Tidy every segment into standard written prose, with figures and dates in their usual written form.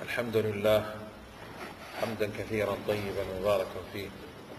الحمد لله حمدا كثيرا طيبا مباركا فيه.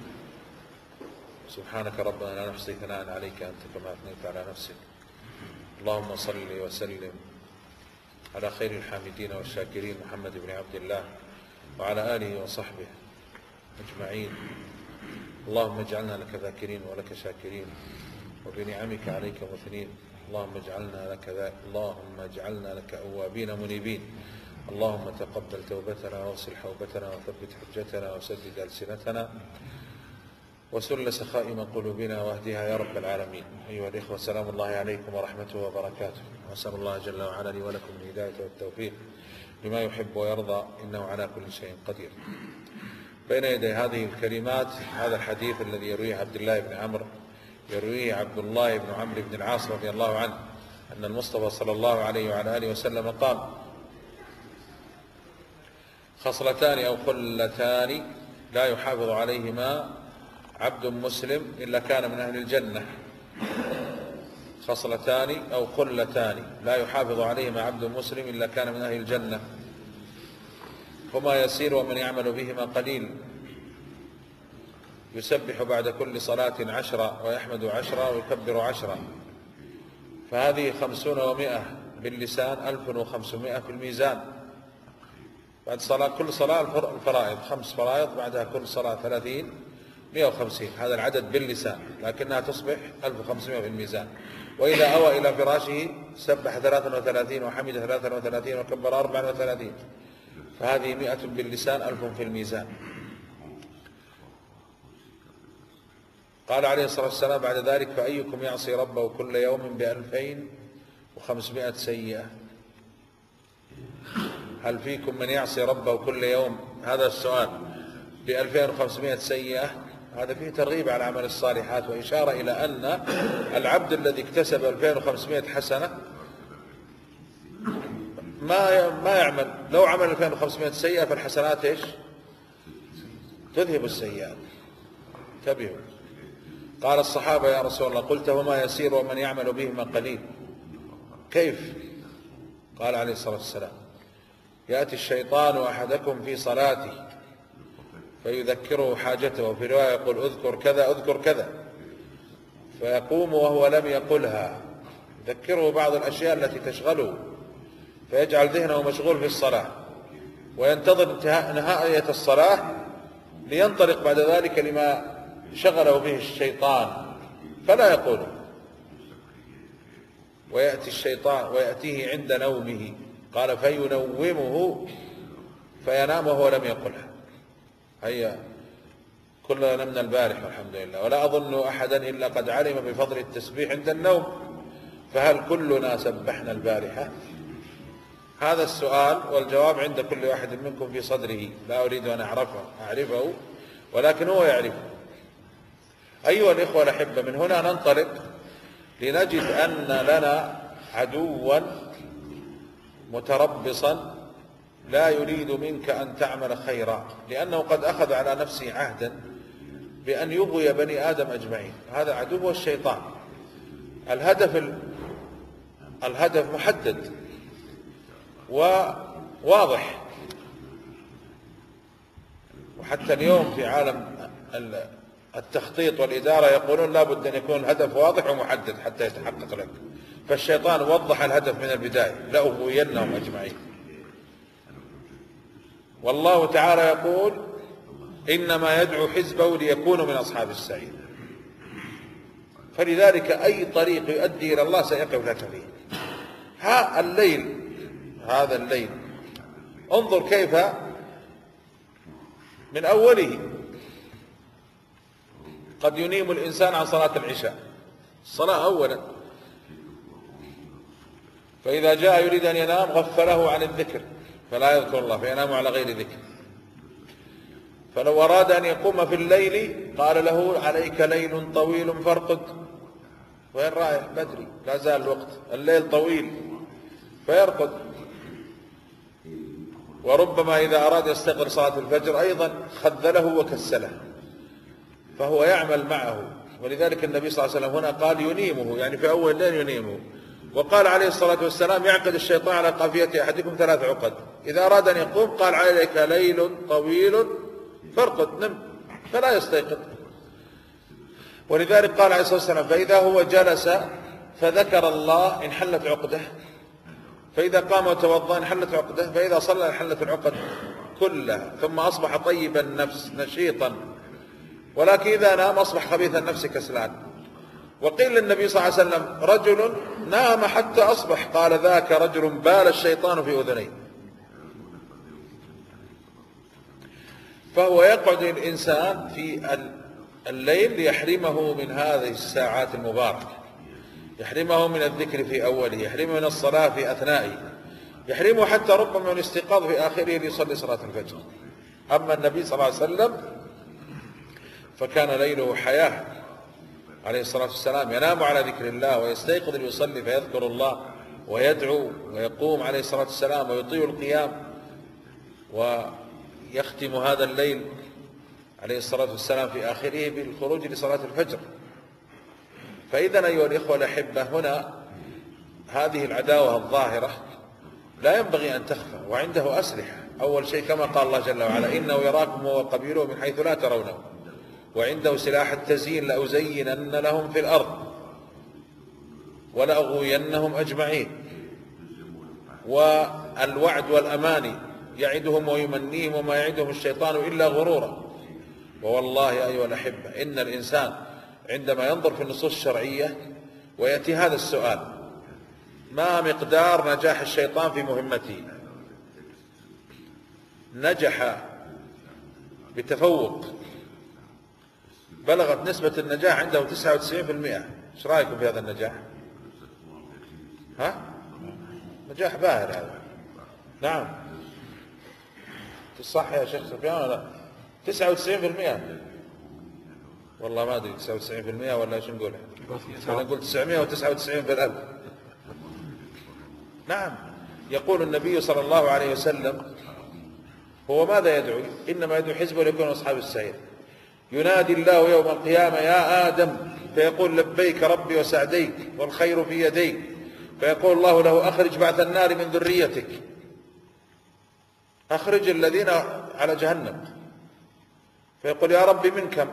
سبحانك ربنا لا نحصي ثناء عليك أنت كما أثنيت على نفسك. اللهم صل وسلم على خير الحامدين والشاكرين محمد بن عبد الله وعلى آله وصحبه أجمعين. اللهم اجعلنا لك ذاكرين ولك شاكرين وبنعمك عليك مثنين. اللهم اجعلنا لك أوابين منيبين. اللهم تقبل توبتنا واغسل حوبتنا وثبت حجتنا وسدد ألسنتنا وسل سخائم قلوبنا واهدها يا رب العالمين. أيها الإخوة، سلام الله عليكم ورحمته وبركاته، وأسأل الله جل وعلا لي ولكم الهداية والتوفيق لما يحب ويرضى، إنه على كل شيء قدير. بين يدي هذه الكلمات هذا الحديث الذي يرويه عبد الله بن عمرو، يرويه عبد الله بن عمرو بن العاص رضي الله عنه، أن المصطفى صلى الله عليه وعلى آله وسلم قال: خصلتان أو خلتان لا يحافظ عليهما عبد مسلم إلا كان من أهل الجنة. خصلتان أو خلتان لا يحافظ عليهما عبد مسلم إلا كان من أهل الجنة، هما يسير ومن يعمل بهما قليل. يسبح بعد كل صلاة 10 ويحمد 10 ويكبر 10، فهذه 50 و100 باللسان، 1500 في الميزان. بعد كل صلاة الفرائض 5 فرائض، بعدها كل صلاة 30 150، هذا العدد باللسان، لكنها تصبح 1500 في الميزان. وإذا أوى إلى فراشه سبح 33 وحمد 33 وكبر 34، فهذه 100 باللسان، 1000 في الميزان. قال عليه الصلاة والسلام بعد ذلك: فأيكم يعصي ربه كل يوم ب2500 سيئة؟ هل فيكم من يعصي ربه كل يوم، هذا السؤال، ب2500 سيئة؟ هذا فيه ترغيب على عمل الصالحات، وإشارة إلى أن العبد الذي اكتسب 2500 حسنة ما يعمل. لو عمل 2500 سيئة فالحسنات ايش؟ تذهب السيئات. انتبهوا. قال الصحابة: يا رسول الله، قلت وما يسير ومن يعمل بهما قليل، كيف؟ قال عليه الصلاة والسلام: يأتي الشيطان أحدكم في صلاته فيذكره حاجته، وفي رواية يقول: اذكر كذا اذكر كذا، فيقوم وهو لم يقلها، يذكره بعض الأشياء التي تشغله، فيجعل ذهنه مشغول في الصلاة، وينتظر نهاية الصلاة لينطلق بعد ذلك لما شغله به الشيطان فلا يقوله. ويأتي الشيطان ويأتيه عند نومه، قال: فينومه فينام وهو لم يقلها. هيا كلنا نمنا البارح والحمد لله، ولا أظن أحدا إلا قد علم بفضل التسبيح عند النوم، فهل كلنا سبحنا البارحة؟ هذا السؤال والجواب عند كل واحد منكم في صدره، لا أريد أن أعرفه ولكن هو يعرفه. أيها الإخوة الأحبة، من هنا ننطلق لنجد أن لنا عدوا متربصا لا يريد منك أن تعمل خيرا، لأنه قد أخذ على نفسه عهدا بأن يغوي بني آدم أجمعين. هذا عدو الشيطان. الهدف محدد وواضح، وحتى اليوم في عالم التخطيط والإدارة يقولون لا بد أن يكون الهدف واضح ومحدد حتى يتحقق لك. فالشيطان وضح الهدف من البداية: لأغوينهم أجمعين. والله تعالى يقول: إنما يدعو حزبه ليكونوا من أصحاب السعير. فلذلك أي طريق يؤدي إلى الله سيقف لك فيه. هذا الليل انظر كيف من أوله قد ينيم الإنسان عن صلاة العشاء، الصلاة أولا، فإذا جاء يريد أن ينام غفله عن الذكر فلا يذكر الله فينام على غير ذكر. فلو أراد أن يقوم في الليل قال له: عليك ليل طويل فارقد. وين رايح؟ بدري، لا زال الوقت، الليل طويل، فيرقد. وربما إذا أراد يستيقظ صلاة الفجر أيضا خذله وكسله، فهو يعمل معه. ولذلك النبي صلى الله عليه وسلم هنا قال ينيمه، يعني في أول الليل ينيمه. وقال عليه الصلاة والسلام: يعقد الشيطان على قافية أحدكم 3 عقد، إذا أراد أن يقوم قال عليك ليل طويل فارقد نم، فلا يستيقظ. ولذلك قال عليه الصلاة والسلام فإذا هو جلس فذكر الله انحلت عقده، فإذا قام وتوضأ انحلت عقده، فإذا صلى انحلت العقد كلها، ثم أصبح طيب النفس نشيطا. ولكن إذا نام أصبح خبيث النفس كسلان. وقيل للنبي صلى الله عليه وسلم رجل نام حتى أصبح، قال ذاك رجل بال الشيطان في أذنيه. فهو يقعد الإنسان في الليل ليحرمه من هذه الساعات المباركة، يحرمه من الذكر في أوله، يحرمه من الصلاة في أثنائه، يحرمه حتى ربما من الاستيقاظ في آخره ليصلي صلاة الفجر. أما النبي صلى الله عليه وسلم فكان ليله حياة عليه الصلاة والسلام، ينام على ذكر الله ويستيقظ ليصلي فيذكر الله ويدعو ويقوم عليه الصلاة والسلام ويطيل القيام، ويختم هذا الليل عليه الصلاة والسلام في آخره بالخروج لصلاة الفجر. فإذا أيها الإخوة الأحبة، هنا هذه العداوة الظاهرة لا ينبغي أن تخفى، وعنده أسلحة. أول شيء كما قال الله جل وعلا إنه يراكم هو وقبيله من حيث لا ترونه، وعنده سلاح التزيين لأزينن لهم في الأرض ولأغوينهم أجمعين. والوعد والأماني يعدهم ويمنيهم وما يعدهم الشيطان إلا غرورا. ووالله أيها الأحبة إن الإنسان عندما ينظر في النصوص الشرعية ويأتي هذا السؤال: ما مقدار نجاح الشيطان في مهمته؟ نجح بتفوق، بلغت نسبة النجاح عنده 99%. ايش رأيكم في هذا النجاح؟ نجاح باهر هذا. نعم صح يا شيخ سفيان ولا 99%؟ والله ما أدري 99% ولا ايش نقول؟ أنا نقول 999 في الألف. نعم. يقول النبي صلى الله عليه وسلم هو ماذا يدعو؟ إنما يدعو حزبه ليكون أصحاب السعير. ينادي الله يوم القيامة يا آدم، فيقول لبيك ربي وسعديك والخير في يديك، فيقول الله له أخرج بعث النار من ذريتك، أخرج الذين على جهنم. فيقول يا ربي من كم؟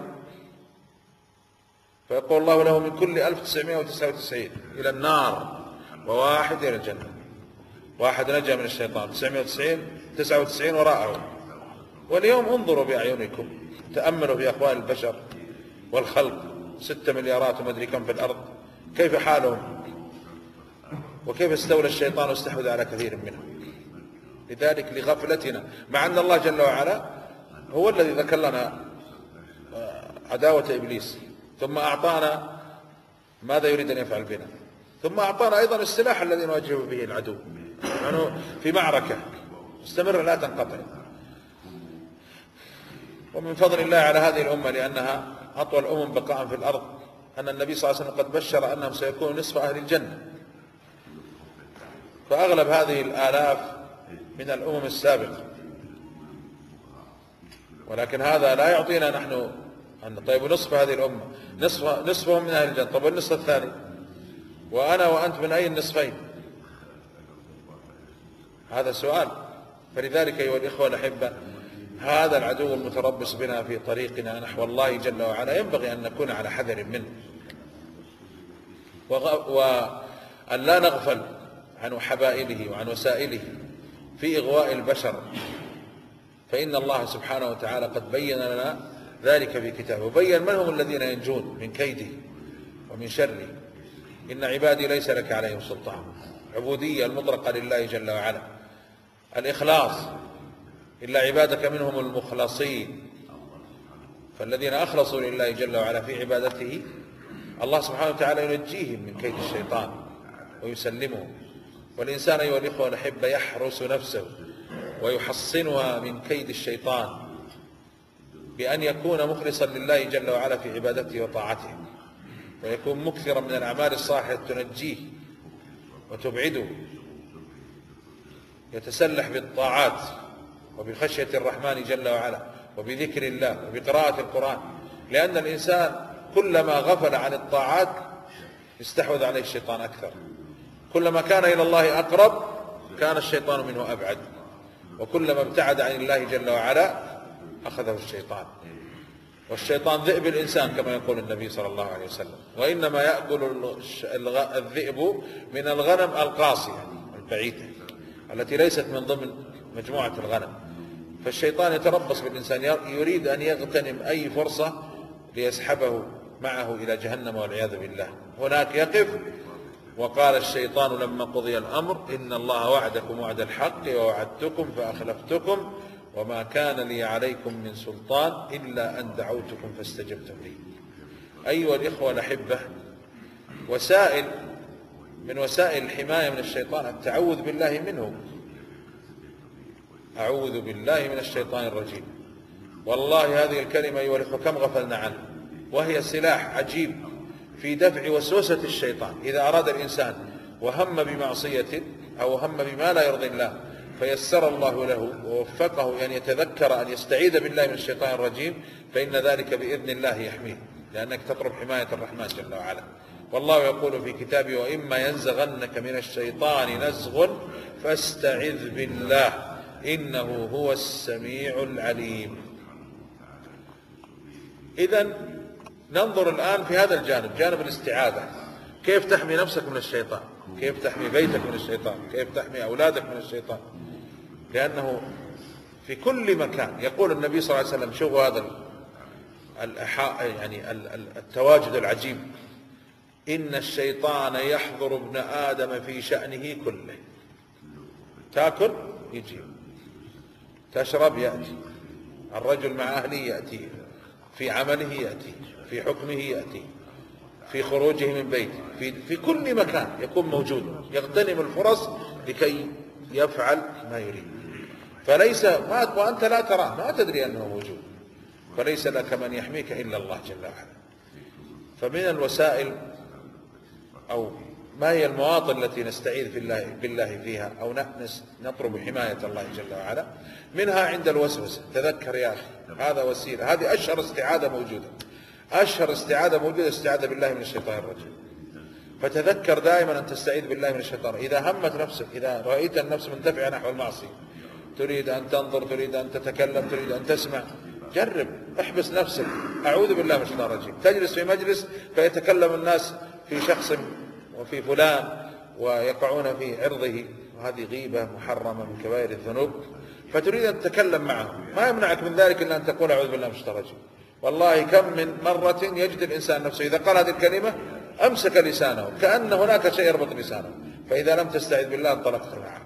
فيقول الله له من كل 1999 إلى النار وواحد إلى الجنة. واحد نجا من الشيطان، 99 وراءه. واليوم انظروا بأعينكم، تأملوا في أحوال البشر والخلق، 6 مليارات وما أدري كم في الأرض، كيف حالهم وكيف استولى الشيطان واستحوذ على كثير منهم. لذلك لغفلتنا، مع أن الله جل وعلا هو الذي ذكر لنا عداوة إبليس، ثم أعطانا ماذا يريد أن يفعل بنا، ثم أعطانا أيضا السلاح الذي نواجه به العدو. نحن في معركة مستمرة لا تنقطع. ومن فضل الله على هذه الأمة لأنها أطول الأمم بقاء في الأرض أن النبي صلى الله عليه وسلم قد بشر أنهم سيكونوا نصف أهل الجنة. فأغلب هذه الآلاف من الأمم السابقة، ولكن هذا لا يعطينا نحن أن طيب نصف هذه الأمة، نصفهم من أهل الجنة، طيب والنصف الثاني؟ وأنا وأنت من أي النصفين؟ هذا سؤال. فلذلك أيها الإخوة الأحبة، هذا العدو المتربص بنا في طريقنا نحو الله جل وعلا ينبغي أن نكون على حذر منه، وأن لا نغفل عن حبائله وعن وسائله في إغواء البشر. فإن الله سبحانه وتعالى قد بين لنا ذلك في كتابه، وبين من هم الذين ينجون من كيده ومن شره. إن عبادي ليس لك عليهم سلطان. عبودية المطلقة لله جل وعلا، الإخلاص، إلا عبادك منهم المخلصين. فالذين أخلصوا لله جل وعلا في عبادته الله سبحانه وتعالى ينجيهم من كيد الشيطان ويسلمهم. والإنسان أيها الإخوة الأحبة يحرس نفسه ويحصنها من كيد الشيطان بأن يكون مخلصا لله جل وعلا في عبادته وطاعته، ويكون مكثرا من الأعمال الصالحة تنجيه وتبعده، يتسلح بالطاعات وبخشية الرحمن جل وعلا وبذكر الله وبقراءة القرآن. لأن الإنسان كلما غفل عن الطاعات استحوذ عليه الشيطان أكثر، كلما كان إلى الله أقرب كان الشيطان منه أبعد. وكلما ابتعد عن الله جل وعلا أخذه الشيطان. والشيطان ذئب الإنسان كما يقول النبي صلى الله عليه وسلم، وإنما يأكل الذئب من الغنم القاصية البعيدة التي ليست من ضمن مجموعة الغنم. فالشيطان يتربص بالإنسان، يريد أن يغتنم أي فرصة ليسحبه معه إلى جهنم والعياذ بالله. هناك يقف: وقال الشيطان لما قضي الأمر إن الله وعدكم وعد الحق ووعدتكم فأخلفتكم وما كان لي عليكم من سلطان إلا أن دعوتكم فاستجبتم لي. أيها الإخوة الأحبة، من وسائل الحماية من الشيطان التعوذ بالله منه. أعوذ بالله من الشيطان الرجيم. والله هذه الكلمة أيها الإخوة كم غفلنا عنها، وهي سلاح عجيب في دفع وسوسة الشيطان. إذا أراد الإنسان وهم بمعصية أو هم بما لا يرضي الله فيسر الله له ووفقه أن يتذكر أن يستعيذ بالله من الشيطان الرجيم، فإن ذلك بإذن الله يحميه، لأنك تطلب حماية الرحمن جل وعلا. والله يقول في كتابه: وإما ينزغنك من الشيطان نزغ فاستعذ بالله إنه هو السميع العليم. إذن ننظر الآن في هذا الجانب، جانب الاستعاذة. كيف تحمي نفسك من الشيطان، كيف تحمي بيتك من الشيطان، كيف تحمي أولادك من الشيطان. لأنه في كل مكان. يقول النبي صلى الله عليه وسلم: شوفوا هذا يعني التواجد العجيب: إن الشيطان يحضر ابن آدم في شأنه كله. تأكل يجي، تشرب يأتي، الرجل مع أهله يأتي، في عمله يأتي، في حكمه يأتي، في خروجه من بيته، في كل مكان يكون موجود، يغتنم الفرص لكي يفعل ما يريد. فليس وأنت لا تراه، ما تدري أنه موجود، فليس لك من يحميك إلا الله جل وعلا. فمن الوسائل أو ما هي المواطن التي نستعيذ بالله فيها أو نطلب حماية الله جل وعلا منها؟ عند الوسوسة. تذكر يا أخي هذا وسيلة، هذه أشهر استعاذة موجودة، أشهر استعاذة موجودة استعاذة بالله من الشيطان الرجيم. فتذكر دائما أن تستعيذ بالله من الشيطان. إذا همت نفسك، إذا رأيت النفس مندفعة نحو المعصية، تريد أن تنظر، تريد أن تتكلم، تريد أن تسمع، جرب، احبس نفسك، أعوذ بالله من الشيطان الرجيم. تجلس في مجلس فيتكلم الناس في شخص وفي فلان ويقعون في عرضه، وهذه غيبة محرمة من كبائر الذنوب، فتريد أن تتكلم معه، ما يمنعك من ذلك إلا أن تقول أعوذ بالله من الشيطان الرجيم. والله كم من مرة يجد الإنسان نفسه إذا قال هذه الكلمة أمسك لسانه كأن هناك شيء يربط لسانه، فإذا لم تستعذ بالله انطلقت معه.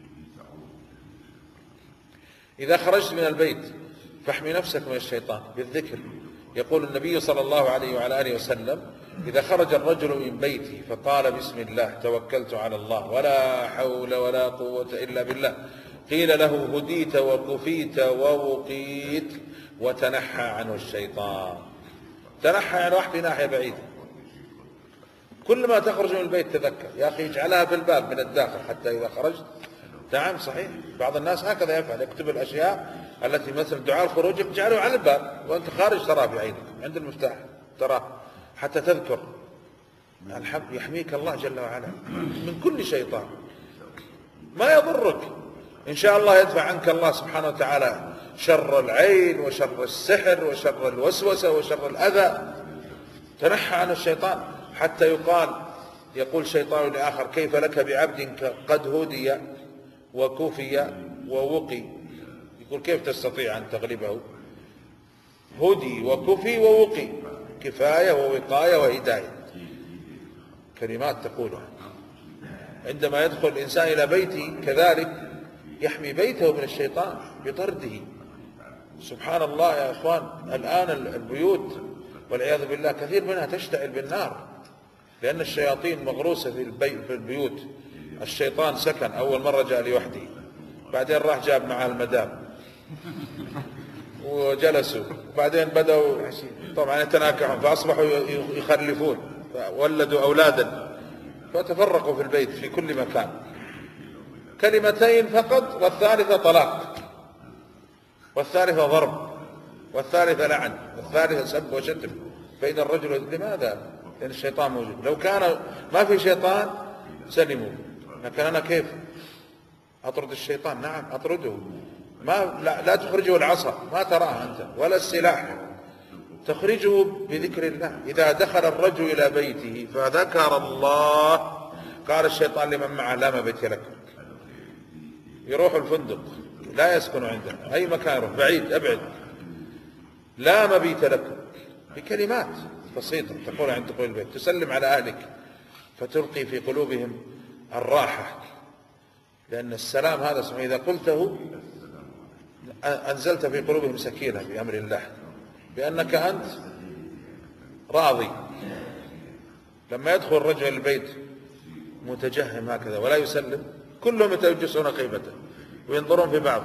إذا خرجت من البيت فاحمي نفسك من الشيطان بالذكر. يقول النبي صلى الله عليه وعلى آله وسلم: إذا خرج الرجل من بيته فقال بسم الله توكلت على الله ولا حول ولا قوة إلا بالله، قيل له هديت وكفيت ووقيت وتنحى عنه الشيطان. تنحى يعني واحد في ناحية بعيدة. كل ما تخرج من البيت تذكر يا أخي، اجعلها في الباب من الداخل حتى إذا خرجت. نعم صحيح، بعض الناس هكذا يفعل، يكتب الأشياء التي مثل دعاء الخروج يجعله على الباب وأنت خارج تراه بعينك عند المفتاح، تراه حتى تذكر. الحمد يحميك الله جل وعلا من كل شيطان، ما يضرك إن شاء الله. يدفع عنك الله سبحانه وتعالى شر العين وشر السحر وشر الوسوسة وشر الأذى. تنحى عن الشيطان حتى يقول شيطان لآخر: كيف لك بعبد قد هدي وكفي ووقي. يقول كيف تستطيع أن تغلبه؟ هدي وكفي ووقي، كفاية ووقاية وهداية، كلمات تقولها. عندما يدخل الإنسان إلى بيته كذلك يحمي بيته من الشيطان بطرده. سبحان الله يا إخوان، الآن البيوت والعياذ بالله كثير منها تشتعل بالنار، لأن الشياطين مغروسة في البيوت. الشيطان سكن، أول مرة جاء لوحده، بعدين راح جاب معه المدام وجلسوا، بعدين بدأوا طبعا يتناكحون فأصبحوا يخلفون، فولدوا أولادا، فتفرقوا في البيت في كل مكان. كلمتين فقط، والثالثة طلاق، والثالثة ضرب، والثالثة لعن، والثالثة سب وشتم بين الرجل. لماذا؟ لأن الشيطان موجود. لو كان ما في شيطان سلموا، لكن أنا كيف أطرد الشيطان، نعم أطرده، ما لا تخرجه العصا، ما تراها أنت، ولا السلاح، تخرجه بذكر الله. إذا دخل الرجل إلى بيته فذكر الله قال الشيطان لمن معه لا مبيت لكم، يروح الفندق لا يسكن عنده، أي مكان يروح بعيد أبعد، لا مبيت لكم، بكلمات بسيطة تقول عند دخول البيت، تسلم على أهلك فتلقي في قلوبهم الراحة، لأن السلام هذا سبحانه إذا قلته أنزلت في قلوبهم سكينة بأمر الله، بأنك أنت راضي. لما يدخل الرجل البيت متجهم هكذا ولا يسلم، كلهم يتوجسون خيبته وينظرون في بعض،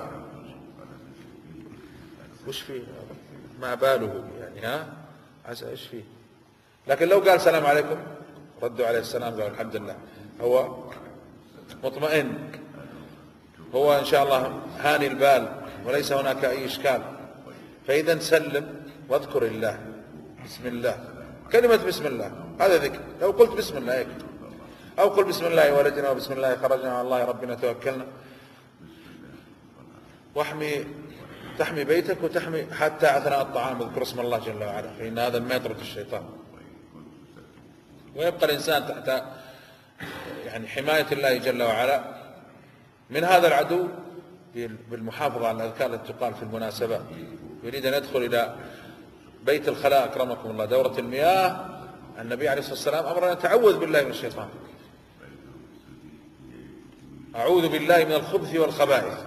وش فيه، ما باله يعني، عسى ايش فيه. لكن لو قال السلام عليكم ردوا عليه السلام، قالوا الحمد لله، هو مطمئن، هو إن شاء الله هاني البال وليس هناك أي إشكال. فإذا سلم واذكر الله، بسم الله، كلمة بسم الله هذا ذكر. لو قلت بسم الله يكفي، أو قل بسم الله ولجنا وبسم الله خرجنا على الله ربنا توكلنا، تحمي بيتك وتحمي حتى أثناء الطعام اذكر اسم الله جل وعلا، فإن هذا ما يطرد الشيطان. ويبقى الإنسان تحت يعني حماية الله جل وعلا من هذا العدو بالمحافظة على الأذكار التي تقال في المناسبات. يريد أن يدخل إلى بيت الخلاء أكرمكم الله دورة المياه، النبي عليه الصلاة والسلام أمر أن نتعوذ بالله من الشيطان، أعوذ بالله من الخبث والخبائث.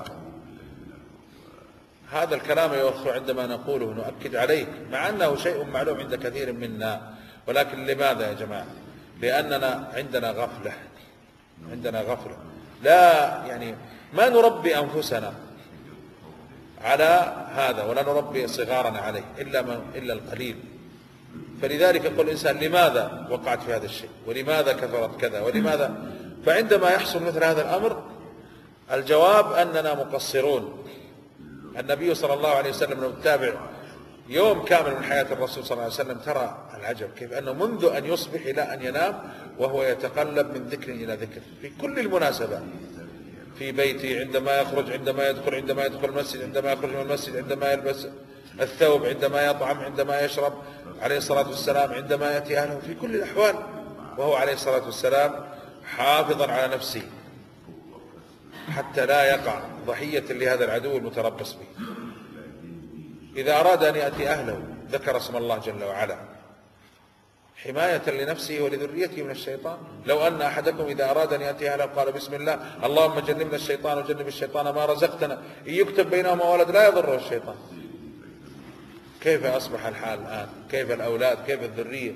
هذا الكلام يا أخوة عندما نقوله نؤكد عليه، مع أنه شيء معلوم عند كثير منا، ولكن لماذا يا جماعة؟ لأننا عندنا غفلة، لا يعني ما نربي أنفسنا على هذا ولا نربي صغارنا عليه إلا القليل. فلذلك يقول الإنسان لماذا وقعت في هذا الشيء، ولماذا كثرت كذا، ولماذا. فعندما يحصل مثل هذا الأمر الجواب أننا مقصرون. النبي صلى الله عليه وسلم لو تتابع يوم كامل من حياة الرسول صلى الله عليه وسلم ترى العجب كيف أنه منذ أن يصبح إلى أن ينام وهو يتقلب من ذكر إلى ذكر في كل المناسبات، في بيته، عندما يخرج، عندما يدخل المسجد، عندما يخرج من المسجد، عندما يلبس الثوب، عندما يطعم، عندما يشرب عليه الصلاة والسلام، عندما يأتي أهله، في كل الأحوال وهو عليه الصلاة والسلام حافظا على نفسه حتى لا يقع ضحية لهذا العدو المتربص به. إذا أراد أن يأتي أهله ذكر اسم الله جل وعلا حماية لنفسه ولذريته من الشيطان. لو أن أحدكم إذا أراد أن يأتي أهله قال بسم الله اللهم جنبنا الشيطان وجنب الشيطان ما رزقتنا، إن يكتب بينهما ولد لا يضره الشيطان. كيف أصبح الحال الآن؟ كيف الأولاد؟ كيف الذرية؟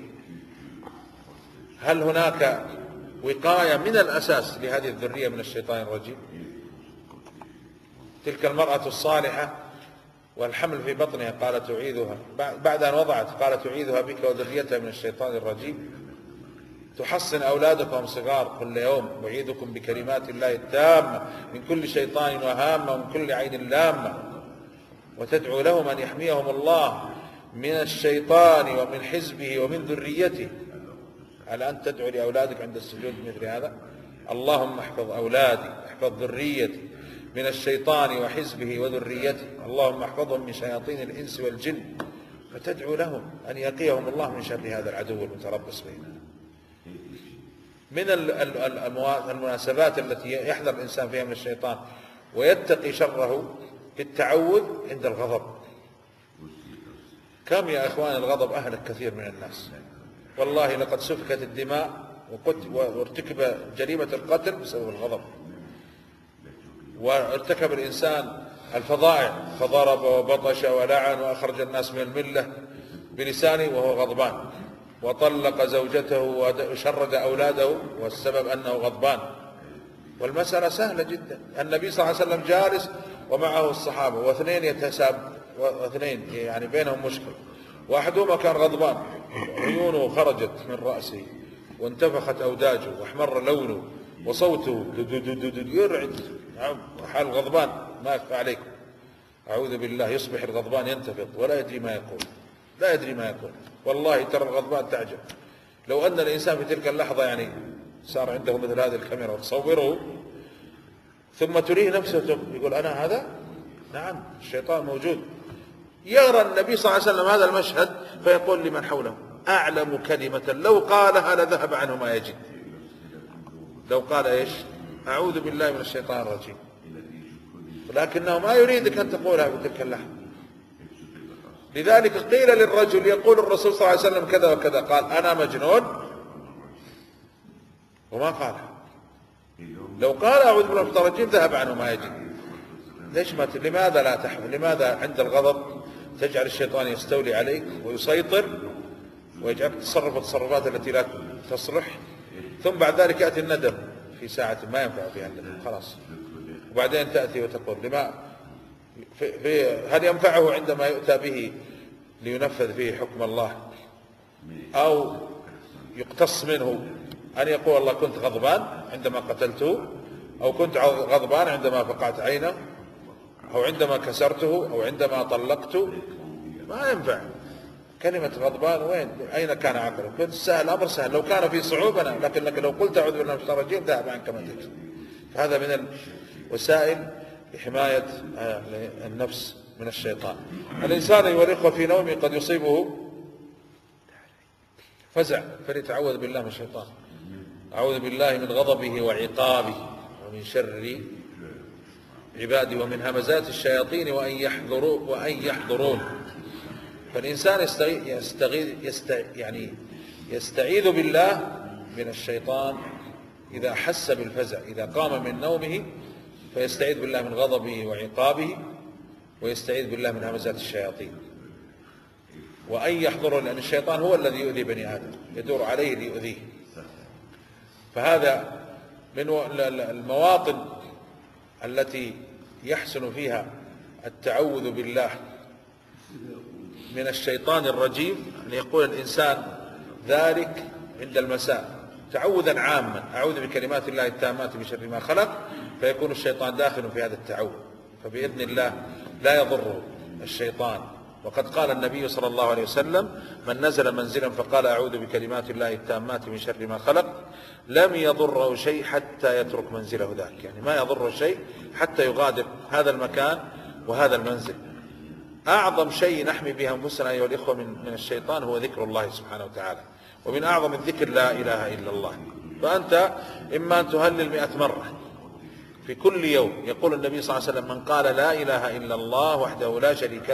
هل هناك وقاية من الأساس لهذه الذرية من الشيطان الرجيم؟ تلك المرأة الصالحة والحمل في بطنها قالت أعيذها بعد أن وضعت قالت أعيذها بك وذريتها من الشيطان الرجيم. تحصن أولادكم صغار كل يوم أعيذكم بكلمات الله التامة من كل شيطان وهامة ومن كل عين لامة، وتدعو لهم أن يحميهم الله من الشيطان ومن حزبه ومن ذريته. هل أنت تدعو لأولادك عند السجود مثل هذا؟ اللهم احفظ أولادي، احفظ ذريتي من الشيطان وحزبه وذريته، اللهم احفظهم من شياطين الإنس والجن، فتدعو لهم أن يقيهم الله من شر هذا العدو المتربص بيننا. من المناسبات التي يحذر الإنسان فيها من الشيطان ويتقي شره بالتعوذ عند الغضب. كم يا إخوان الغضب أهلك كثير من الناس، والله لقد سفكت الدماء وارتكب جريمة القتل بسبب الغضب، وارتكب الإنسان الفظائع فضرب وبطش ولعن وأخرج الناس من الملة بلسانه وهو غضبان، وطلق زوجته وشرد أولاده والسبب أنه غضبان. والمسألة سهلة جدا. النبي صلى الله عليه وسلم جالس ومعه الصحابة واثنين يعني بينهم مشكلة، واحدهما كان غضبان عيونه خرجت من رأسه وانتفخت أوداجه واحمر لونه وصوته يرعد، حال غضبان ما يخفى عليكم. أعوذ بالله، يصبح الغضبان ينتفض ولا يدري ما يقول، والله ترى الغضبان تعجب. لو أن الإنسان في تلك اللحظة يعني صار عنده مثل هذه الكاميرا وتصوره ثم تريه نفسه يقول أنا هذا؟ نعم، الشيطان موجود. يرى النبي صلى الله عليه وسلم هذا المشهد فيقول لمن حوله: أعلم كلمة لو قالها لذهب عنه ما يجد. لو قال إيش؟ أعوذ بالله من الشيطان الرجيم، ولكنه ما يريدك أن تقولها بتلك اللحظة. لذلك قيل للرجل يقول الرسول صلى الله عليه وسلم كذا وكذا، قال: أنا مجنون، وما قالها. لو قال أعوذ بالله من الشيطان الرجيم ذهب عنه ما يجد. ليش ما لماذا لا تحمل؟ لماذا عند الغضب تجعل الشيطان يستولي عليك ويسيطر ويجعلك تتصرف التصرفات التي لا تصلح، ثم بعد ذلك يأتي الندم في ساعة ما ينفع فيها الندم خلاص، وبعدين تأتي وتقول لما هل ينفعه عندما يؤتى به لينفذ فيه حكم الله أو يقتص منه أن يقول الله كنت غضبان عندما قتلته، أو كنت غضبان عندما فقعت عينه، أو عندما كسرته، أو عندما طلقته؟ ما ينفع. كلمة غضبان وين؟ أين كان عقله؟ كنت سهل، الأمر سهل لو كان في صعوبة، لكن لو قلت أعوذ بالله من الشيطان الرجيم ذهب عنك ما تجد. فهذا من الوسائل لحماية النفس من الشيطان. الإنسان أيها الإخوة في نومه قد يصيبه فزع، فليتعوذ بالله من الشيطان. أعوذ بالله من غضبه وعقابه ومن شر عباده ومن همزات الشياطين وأن يحضرون. فالإنسان يستعيذ بالله من الشيطان إذا حس بالفزع، إذا قام من نومه فيستعيذ بالله من غضبه وعقابه، ويستعيذ بالله من همزات الشياطين وأن يحضرون، لأن الشيطان هو الذي يؤذي بني آدم، يدور عليه ليؤذيه. فهذا من المواطن التي يحسن فيها التعوذ بالله من الشيطان الرجيم، أن يقول الإنسان ذلك عند المساء تعوذا عاما: أعوذ بكلمات الله التامات من شر ما خلق، فيكون الشيطان داخل في هذا التعوذ، فبإذن الله لا يضر الشيطان. وقد قال النبي صلى الله عليه وسلم: من نزل منزلا فقال أعوذ بكلمات الله التامات من شر ما خلق لم يضره شيء حتى يترك منزله ذاك. يعني ما يضره شيء حتى يغادر هذا المكان وهذا المنزل. أعظم شيء نحمي به أنفسنا أيها الإخوة من الشيطان هو ذكر الله سبحانه وتعالى، ومن أعظم الذكر لا إله إلا الله. فأنت إما أن تهلل 100 مرة في كل يوم. يقول النبي صلى الله عليه وسلم: من قال لا إله إلا الله وحده لا شريك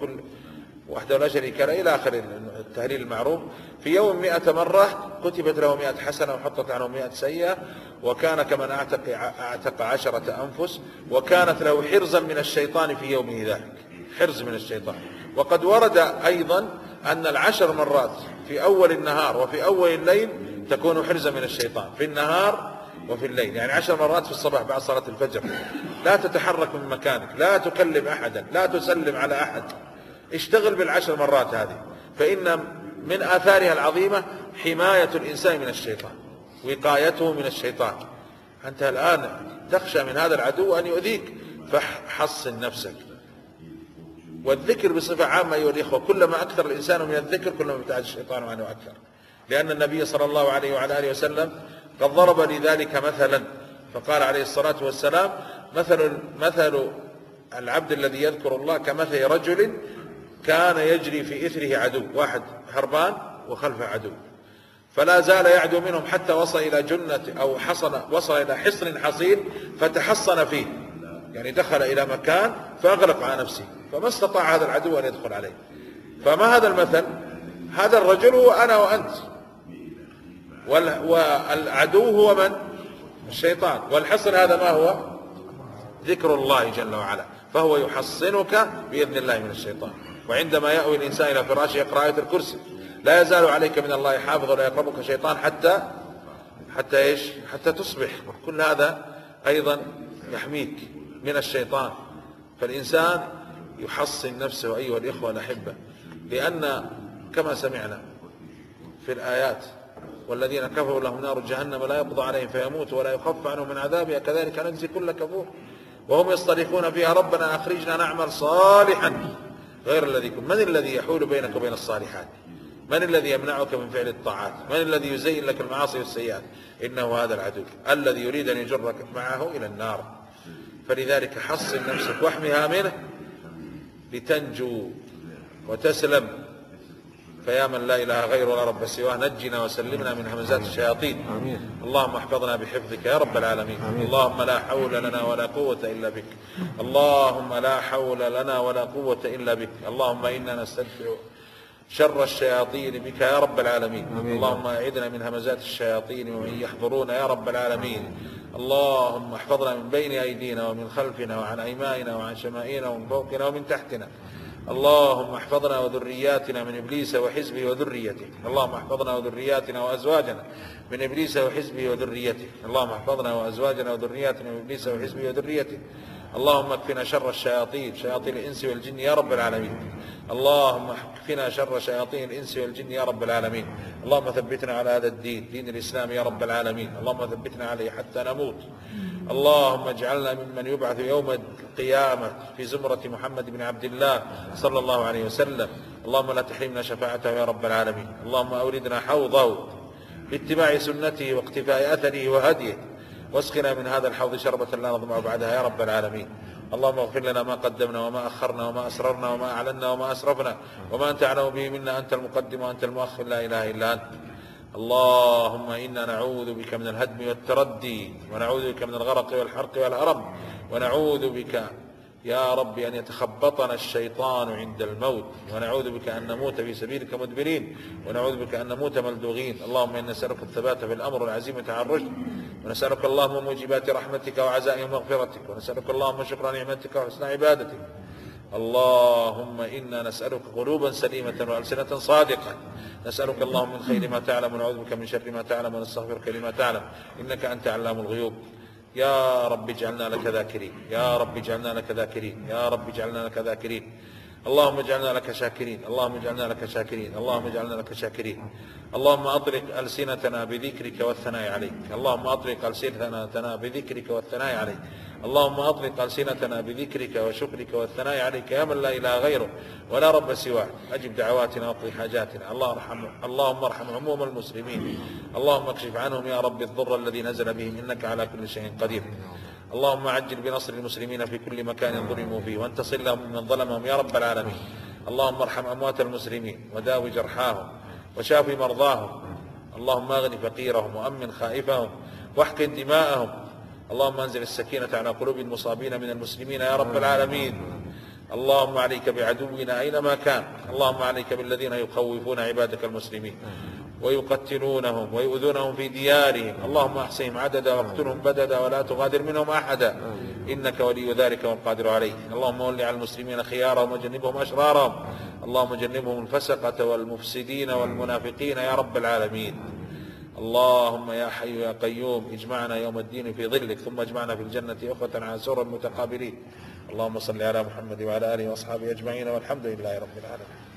له إلى آخر التهليل المعروف، في يوم 100 مرة كتبت له 100 حسنة وحطت عنه 100 سيئة، وكان كمن أعتق 10 أنفس، وكانت له حرزا من الشيطان في يومه ذلك، حرز من الشيطان. وقد ورد أيضا أن 10 مرات في أول النهار وفي أول الليل تكون حرزا من الشيطان، في النهار وفي الليل. يعني 10 مرات في الصباح بعد صلاة الفجر. لا تتحرك من مكانك، لا تكلم أحدا، لا تسلم على أحد، اشتغل بال10 مرات هذه، فإن من آثارها العظيمة حماية الإنسان من الشيطان، وقايته من الشيطان. أنت الآن تخشى من هذا العدو أن يؤذيك، فحصن نفسك. والذكر بصفة عامة أيها الإخوة، كلما أكثر الإنسان من الذكر كلما ابتعد الشيطان عنه أكثر، لأن النبي صلى الله عليه وعلى آله وسلم قد ضرب لذلك مثلا، فقال عليه الصلاة والسلام: مثل العبد الذي يذكر الله كمثل رجل كان يجري في إثره عدو، واحد هربان وخلفه عدو، فلا زال يعدو منهم حتى وصل إلى جنة أو وصل إلى حصن حصين فتحصن فيه، يعني دخل إلى مكان فأغلق على نفسه، فما استطاع هذا العدو أن يدخل عليه. فما هذا المثل؟ هذا الرجل هو أنا وأنت، والعدو هو من؟ الشيطان. والحصن هذا ما هو؟ ذكر الله جل وعلا، فهو يحصنك بإذن الله من الشيطان. وعندما يأوي الإنسان إلى فراشه يقرأ آية الكرسي: لا يزال عليك من الله حافظ ولا يقربك شيطان حتى إيش؟ حتى تصبح. كل هذا أيضا يحميك من الشيطان. فالإنسان يحصن نفسه أيها الإخوة الأحبة، لأن كما سمعنا في الآيات: والذين كفروا لهم نار جهنم لا يقضى عليهم فيموتوا ولا يخف عنهم من عذابها كذلك نجزي كل كفور وهم يصطرخون فيها ربنا أخرجنا نعمل صالحا غير الذي كنت. من الذي يحول بينك وبين الصالحات؟ من الذي يمنعك من فعل الطاعات؟ من الذي يزين لك المعاصي والسيئات؟ إنه هذا العدو الذي يريد أن يجرك معه إلى النار. فلذلك حصن نفسك واحمها منه لتنجو وتسلم. فيا من لا إله غيره ولا رب سواه نجنا وسلمنا من همزات الشياطين. اللهم احفظنا بحفظك يا رب العالمين. اللهم لا حول لنا ولا قوة إلا بك. اللهم لا حول لنا ولا قوة إلا بك. اللهم إنا نستدفع شر الشياطين بك يا رب العالمين. اللهم أعذنا من همزات الشياطين ومن يحضرون يا رب العالمين. اللهم احفظنا من بين أيدينا ومن خلفنا وعن أيماننا وعن شمائلنا ومن فوقنا ومن تحتنا. اللهم احفظنا وذرياتنا من إبليس وحزبه وذريته. اللهم احفظنا وذرياتنا وأزواجنا من إبليس وحزبه وذريته. اللهم احفظنا وأزواجنا وذرياتنا من إبليس وحزبه وذريته. اللهم اكفنا شر الشياطين، شياطين الإنس والجن يا رب العالمين. اللهم اكفنا شر شياطين الإنس والجن يا رب العالمين. اللهم ثبتنا على هذا الدين، دين الإسلام يا رب العالمين. اللهم ثبتنا عليه حتى نموت. اللهم اجعلنا ممن يبعث يوم القيامة في زمرة محمد بن عبد الله صلى الله عليه وسلم. اللهم لا تحرمنا شفاعته يا رب العالمين. اللهم أوردنا حوضه باتباع سنته واقتفاء أثره وهديه، واسقنا من هذا الحوض شربة لا نظمأ بعدها يا رب العالمين. اللهم اغفر لنا ما قدمنا وما أخرنا وما أسررنا وما أعلنا وما أسرفنا وما أنت أعلم به منا. أنت المقدم وأنت المؤخر، لا إله إلا أنت. اللهم إنا نعوذ بك من الهدم والتردي، ونعوذ بك من الغرق والحرق والهرم، ونعوذ بك يا رب أن يتخبطنا الشيطان عند الموت، ونعوذ بك أن نموت في سبيلك مدبرين، ونعوذ بك أن نموت ملدوغين. اللهم إنا نسألك الثبات في الأمر والعزيمة على الرشد، ونسألك اللهم موجبات رحمتك وعزائم مغفرتك، ونسألك اللهم شكر نعمتك وحسن عبادتك. اللهم إنا نسألك قلوبا سليمة وألسنة صادقة. نسألك اللهم من خير ما تعلم، ونعوذ بك من شر ما تعلم، ونستغفرك لما تعلم، إنك أنت علام الغيوب. يا رب اجعلنا لك ذاكرين، يا رب اجعلنا لك ذاكرين، يا رب اجعلنا لك ذاكرين. اللهم اجعلنا لك شاكرين، اللهم اجعلنا لك شاكرين، اللهم اجعلنا لك شاكرين. اللهم أطلق ألسنتنا بذكرك والثناء عليك. اللهم أطلق ألسنتنا بذكرك والثناء عليك. اللهم أطلق ألسنتنا بذكرك وشكرك والثناء عليك يا من لا إله غيره ولا رب سواه. أجب دعواتنا واقض حاجاتنا. اللهم ارحم عموم المسلمين. اللهم اكشف عنهم يا رب الضر الذي نزل بهم، إنك على كل شيء قدير. اللهم عجل بنصر المسلمين في كل مكان ظلموا فيه، وانتصر لهم ممن ظلمهم يا رب العالمين. اللهم ارحم أموات المسلمين وداوي جرحاهم وشاف مرضاهم. اللهم اغن فقيرهم وأمن خائفهم واحقن دماءهم. اللهم انزل السكينة على قلوب المصابين من المسلمين يا رب العالمين. اللهم عليك بعدونا أينما كان. اللهم عليك بالذين يخوفون عبادك المسلمين ويقتلونهم ويؤذونهم في ديارهم. اللهم احصهم عددا واقتلهم بددا ولا تغادر منهم أحدا، إنك ولي ذلك والقادر عليه. اللهم ول على المسلمين خيارهم وجنبهم أشرارهم. اللهم جنبهم الفسقة والمفسدين والمنافقين يا رب العالمين. اللهم يا حي يا قيوم اجمعنا يوم الدين في ظلك، ثم اجمعنا في الجنة أخوة على سرر متقابلين. اللهم صل على محمد وعلى آله وأصحابه أجمعين، والحمد لله رب العالمين.